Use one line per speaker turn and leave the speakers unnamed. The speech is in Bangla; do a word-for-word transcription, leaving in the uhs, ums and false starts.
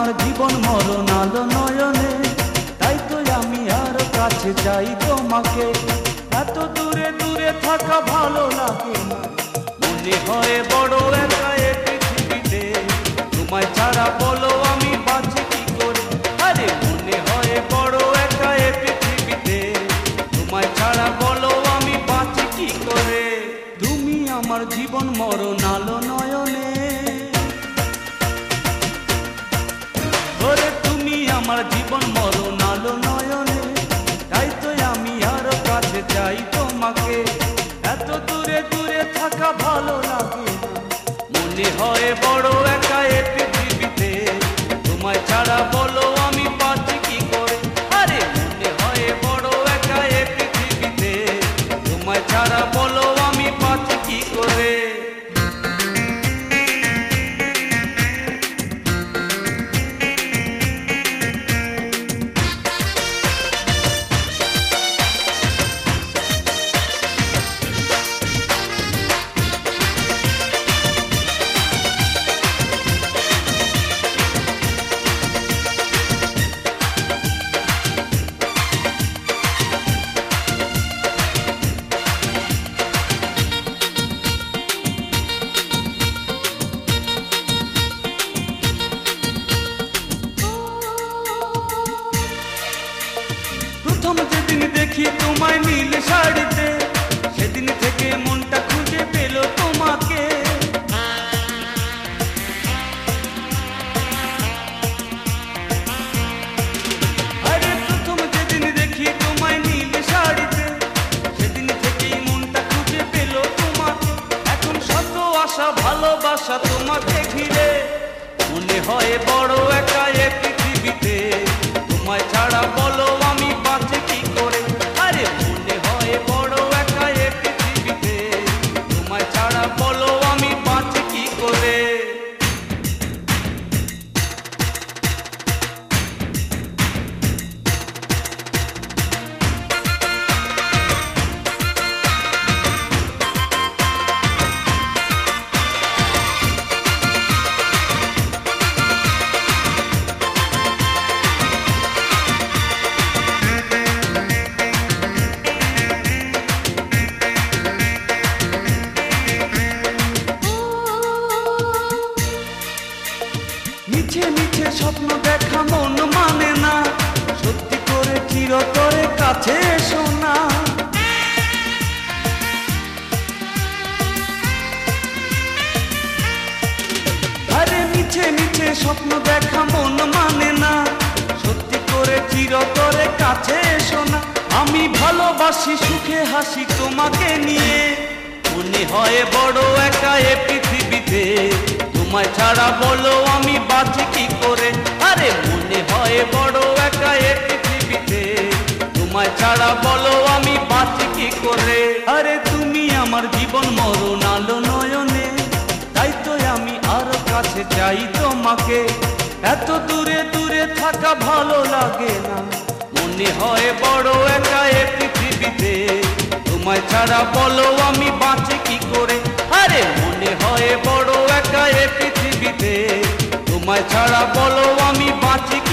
আমার জীবন মরণ আলো নয়নে, তাই তো আমি আরো কাছে চাই তোমাকে। এত দূরে দূরে থাকা ভালো লাগে না, মনে হয় বড় একা এ পৃথিবীতে। তোমায় ছাড়া বলো আমি বাঁচি কি করে, আরে মনে হয় বড় একা এ পৃথিবীতে। তোমায় ছাড়া বলো আমি বাঁচি কি করে। তুমি আমার জীবন মরণ আলো নয়নে, ওরে তুমি আমার জীবন মরণ আলো নয়নে, তাই তো আমি আরো কাছে চাই তোমাকে। এত দূরে দূরে থাকা ভালো লাগে না, মনে হয় বড় একা এ পৃথিবীতে। তোমায় ছাড়া বলো আমি বাঁচি কি করে, আরে মনে হয় বড় একা এ পৃথিবীতে। তোমায় ছাড়া বলো আমি বাঁচি কি করে। প্রথম যেদিন দেখি তোমায় নীল শাড়িতে, সেদিন থেকে মনটা খুঁজে পেল তোমাকে। আরে প্রথম যেদিন দেখি তোমায় নীল শাড়িতে, সেদিন থেকেই মনটা খুঁজে পেল তোমাকে। এখন শত আশা ভালোবাসা তোমাকে ঘিরে, মনে হয় বড় একা এ পৃথিবীতে। তোমায় ছাড়া বলো আমি বাঁচি কি করে, আরে মনে হয় বড় একা এ পৃথিবীতে। তোমায় ছাড়া বলো আমি বাঁচি কি করে। মিছে মিছে স্বপ্ন দেখা মন মানে না, সত্যি করে চিরতরে কাছে এসো না। আরে মিছে মিছে স্বপ্ন দেখা মন মানে না, সত্যি করে চিরতরে কাছে এসো না। আমি ভালোবাসি সুখে হাসি তোমাকে নিয়ে, মনে হয় বড় একা এ পৃথিবীতে। তোমায় ছাড়া বলো আমি বাঁচি কি করে, আরে মনে হয় বড় একা এ পৃথিবীতে। তোমায় ছাড়া বলো আমি বাঁচি কি করে। আরে তুমি আমার জীবন মরণ আলো নয়নে, তাই তো আমি আরো কাছে চাই তোমাকে। এত দূরে দূরে থাকা ভালো লাগে না, মনে হয় বড় একা এ পৃথিবীতে। তোমায় ছাড়া বলো আমি বাঁচি কি করে, আরে মনে হয় বড় একা এ পৃথিবীতে। তোমায় ছাড়া বলো আমি বাঁচি